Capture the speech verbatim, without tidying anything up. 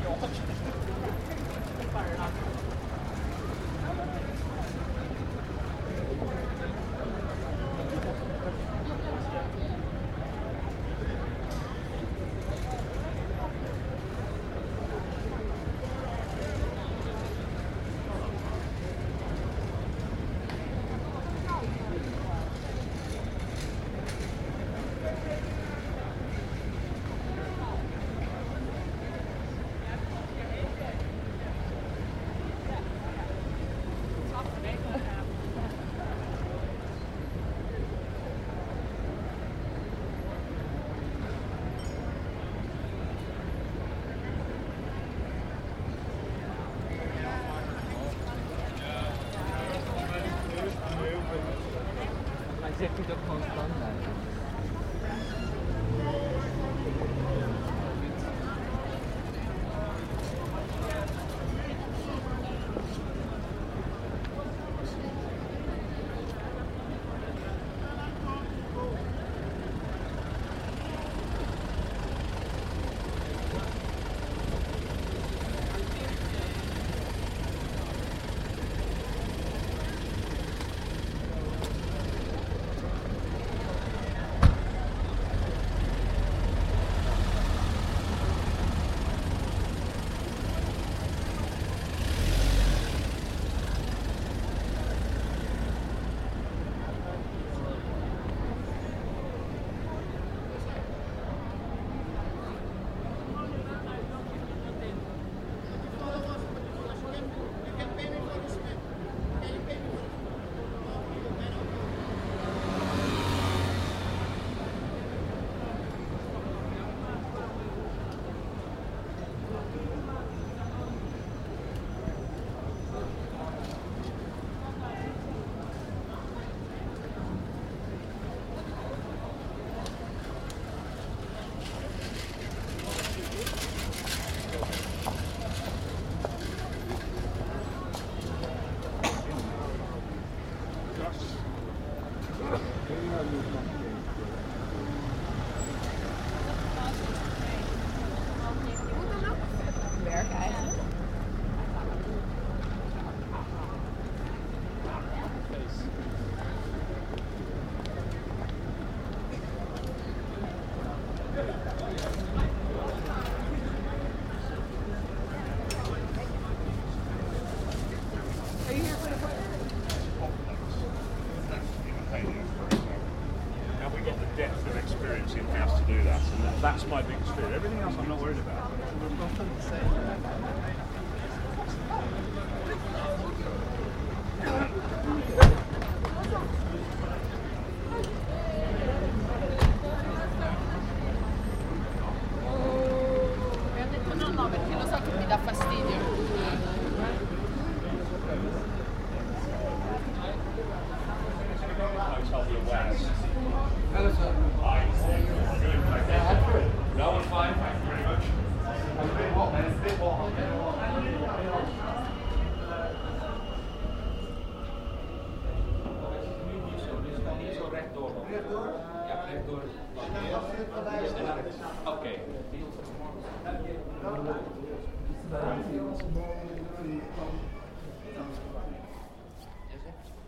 Executive constant. That's my biggest fear. Everything else I'm not worried about. Mi ha detto no, no, perché lo so che mi dà fastidio. Hello, sir. No, I'm fine, thank you very much. It's a bit hot, man. It's a bit hot. Okay. Okay.